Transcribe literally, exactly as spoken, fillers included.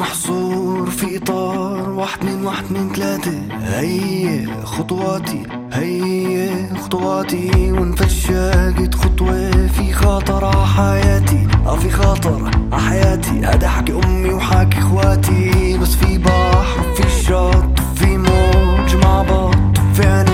محصور في إطار واحد اتنين واحد اتنين تلاتة. هي خطواتي هي خطواتي، وانفجقت خطوة في خطر ع حياتي. اه في خطر ع حياتي، هذا حكي أمي وحكي إخواتي. بس في بحر وفي شط وفي موج مع بط وفي